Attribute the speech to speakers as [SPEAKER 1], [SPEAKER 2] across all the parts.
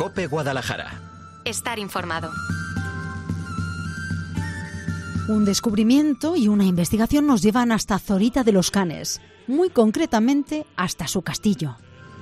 [SPEAKER 1] COPE Guadalajara.
[SPEAKER 2] Estar informado.
[SPEAKER 3] Un descubrimiento y una investigación nos llevan hasta Zorita de los Canes, muy concretamente hasta su castillo.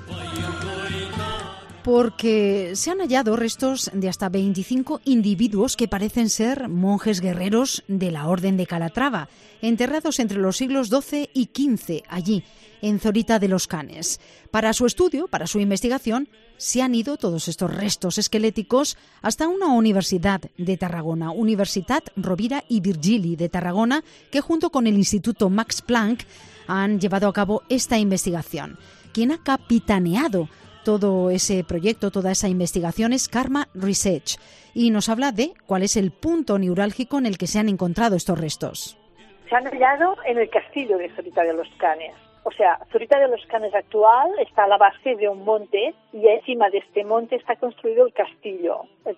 [SPEAKER 3] Porque se han hallado restos de hasta 25 individuos que parecen ser monjes guerreros de la Orden de Calatrava, enterrados entre los siglos XII y XV allí, en Zorita de los Canes. Para su estudio, para su investigación, se han ido todos estos restos esqueléticos hasta una universidad de Tarragona, Universitat Rovira i Virgili de Tarragona, que junto con el Instituto Max Planck han llevado a cabo esta investigación. Quien ha capitaneado todo ese proyecto, toda esa investigación es Karma Research y nos habla de cuál es el punto neurálgico en el que se han encontrado estos restos.
[SPEAKER 4] Se han hallado en el castillo de Zorita de los Canes. O sea, Zorita de los Canes actual está a la base de un monte y encima de este monte está construido el castillo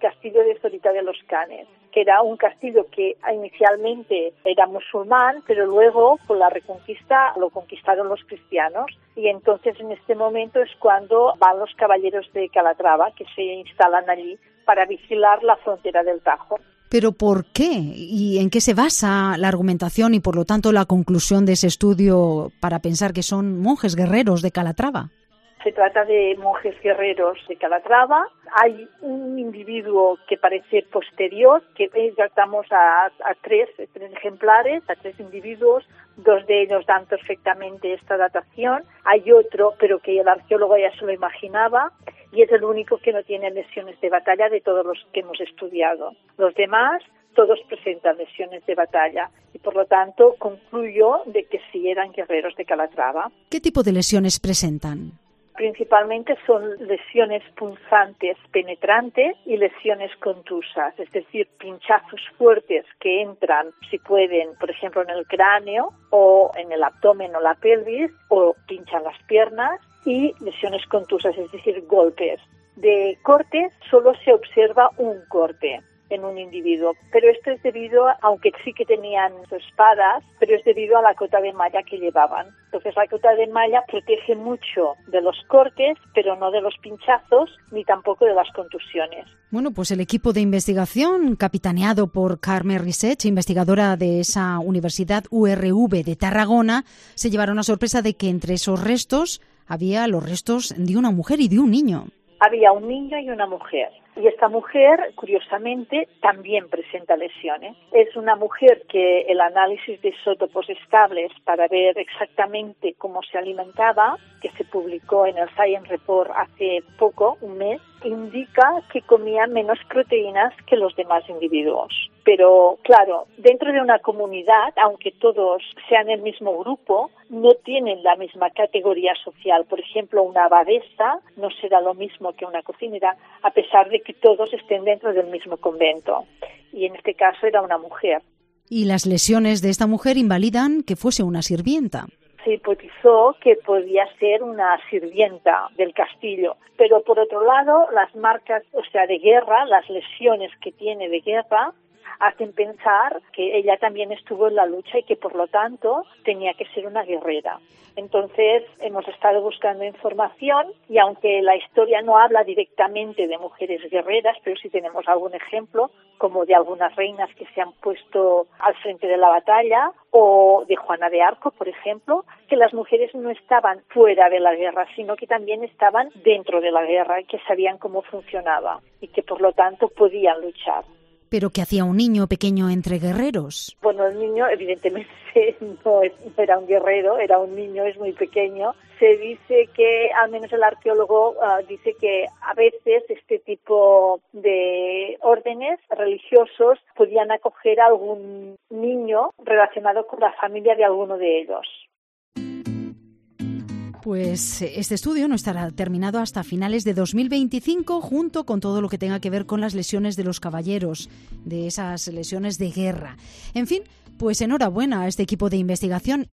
[SPEAKER 4] de Zorita de los Canes, que era un castillo que inicialmente era musulmán, pero luego con la Reconquista lo conquistaron los cristianos y entonces en este momento es cuando van los caballeros de Calatrava que se instalan allí para vigilar la frontera del Tajo.
[SPEAKER 3] ¿Pero por qué? ¿Y en qué se basa la argumentación y, por lo tanto, la conclusión de ese estudio para pensar que son monjes guerreros de Calatrava?
[SPEAKER 4] Se trata de monjes guerreros de Calatrava. Hay un individuo que parece posterior, que tratamos a tres ejemplares, a tres individuos. Dos de ellos dan perfectamente esta datación. Hay otro, pero que el arqueólogo ya se lo imaginaba, y es el único que no tiene lesiones de batalla de todos los que hemos estudiado. Los demás, todos presentan lesiones de batalla y por lo tanto concluyo de que sí eran guerreros de Calatrava.
[SPEAKER 3] ¿Qué tipo de lesiones presentan?
[SPEAKER 4] Principalmente son lesiones punzantes, penetrantes y lesiones contusas, es decir, pinchazos fuertes que entran, si pueden, por ejemplo, en el cráneo o en el abdomen o la pelvis, o pinchan las piernas, y lesiones contusas, es decir, golpes. De corte solo se observa un corte en un individuo, pero esto es debido, aunque sí que tenían espadas, pero es debido a la cota de malla que llevaban. Entonces la cota de malla protege mucho de los cortes, pero no de los pinchazos, ni tampoco de las contusiones.
[SPEAKER 3] Bueno, pues el equipo de investigación, capitaneado por Karma Research, investigadora de esa Universidad URV de Tarragona, se llevaron la sorpresa de que entre esos restos había los restos de una mujer y de un niño.
[SPEAKER 4] Había un niño y una mujer. Y esta mujer, curiosamente, también presenta lesiones. Es una mujer que el análisis de isótopos estables para ver exactamente cómo se alimentaba, que se publicó en el Science Report hace poco, un mes, indica que comía menos proteínas que los demás individuos. Pero, claro, dentro de una comunidad, aunque todos sean el mismo grupo, no tienen la misma categoría social. Por ejemplo, una abadesa no será lo mismo que una cocinera, a pesar de que todos estén dentro del mismo convento. Y en este caso era una mujer.
[SPEAKER 3] Y las lesiones de esta mujer invalidan que fuese una sirvienta.
[SPEAKER 4] Se hipotizó que podía ser una sirvienta del castillo, pero por otro lado, las marcas, de guerra, las lesiones que tiene de guerra, hacen pensar que ella también estuvo en la lucha y que por lo tanto tenía que ser una guerrera. Entonces hemos estado buscando información y aunque la historia no habla directamente de mujeres guerreras, pero sí tenemos algún ejemplo, como de algunas reinas que se han puesto al frente de la batalla, o de Juana de Arco, por ejemplo, que las mujeres no estaban fuera de la guerra, sino que también estaban dentro de la guerra y que sabían cómo funcionaba y que por lo tanto podían luchar.
[SPEAKER 3] ¿Pero qué hacía un niño pequeño entre guerreros?
[SPEAKER 4] Bueno, el niño evidentemente no era un guerrero, era un niño, es muy pequeño. Se dice que, al menos el arqueólogo dice que a veces este tipo de órdenes religiosos podían acoger a algún niño relacionado con la familia de alguno de ellos.
[SPEAKER 3] Pues este estudio no estará terminado hasta finales de 2025, junto con todo lo que tenga que ver con las lesiones de los caballeros, de esas lesiones de guerra. En fin, pues enhorabuena a este equipo de investigación